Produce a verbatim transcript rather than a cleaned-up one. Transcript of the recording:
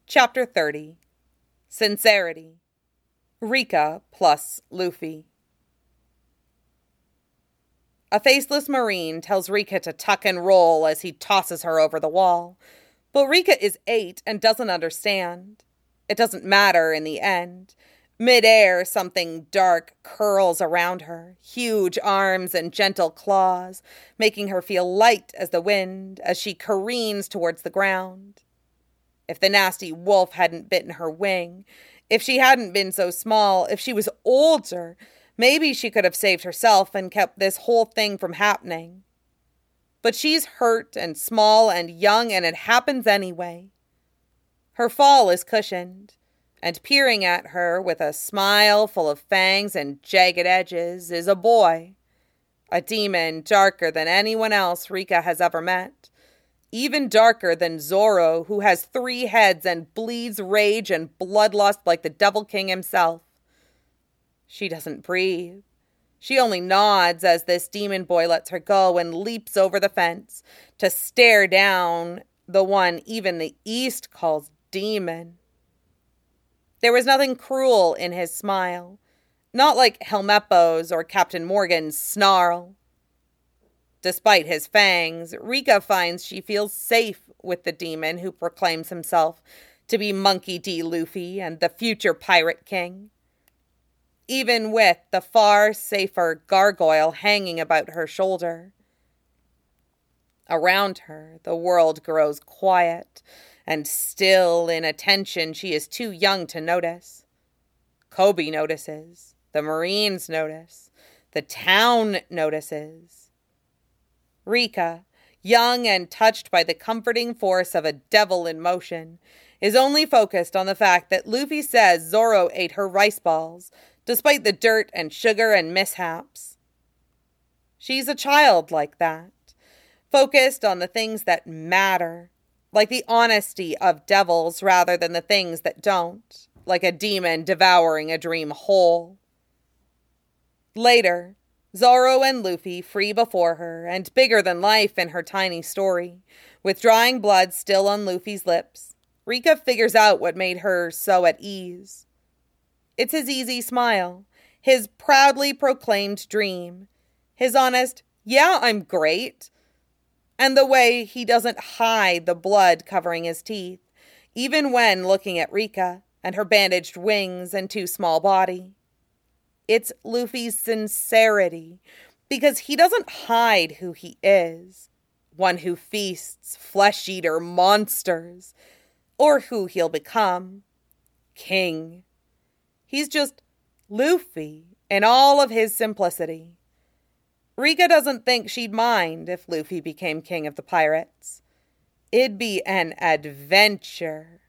Chapter thirty. Sincerity. Rika plus Luffy. A faceless marine tells Rika to tuck and roll as he tosses her over the wall. But Rika is eight and doesn't understand. It doesn't matter in the end. Mid-air, something dark curls around her, huge arms and gentle claws, making her feel light as the wind as she careens towards the ground. If the nasty wolf hadn't bitten her wing, if she hadn't been so small, if she was older, maybe she could have saved herself and kept this whole thing from happening. But she's hurt and small and young, and it happens anyway. Her fall is cushioned, and peering at her with a smile full of fangs and jagged edges is a boy, a demon darker than anyone else Rika has ever met. Even darker than Zoro, who has three heads and bleeds rage and bloodlust like the Devil King himself. She doesn't breathe. She only nods as this demon boy lets her go and leaps over the fence to stare down the one even the East calls demon. There was nothing cruel in his smile, not like Helmeppo's or Captain Morgan's snarl. Despite his fangs, Rika finds she feels safe with the demon who proclaims himself to be Monkey D. Luffy and the future Pirate King. Even with the far safer gargoyle hanging about her shoulder. Around her, the world grows quiet and still in a tension she is too young to notice. Koby notices. The Marines notice. The town notices. Rika, young and touched by the comforting force of a devil in motion, is only focused on the fact that Luffy says Zoro ate her rice balls, despite the dirt and sugar and mishaps. She's a child like that, focused on the things that matter, like the honesty of devils rather than the things that don't, like a demon devouring a dream whole. Later, Zoro and Luffy free before her and bigger than life in her tiny story, with drying blood still on Luffy's lips. Rika figures out what made her so at ease. It's his easy smile, his proudly proclaimed dream, his honest, yeah, I'm great, and the way he doesn't hide the blood covering his teeth, even when looking at Rika and her bandaged wings and too small body. It's Luffy's sincerity, because he doesn't hide who he is, one who feasts flesh-eater monsters, or who he'll become, king. He's just Luffy in all of his simplicity. Rika doesn't think she'd mind if Luffy became king of the pirates. It'd be an adventure.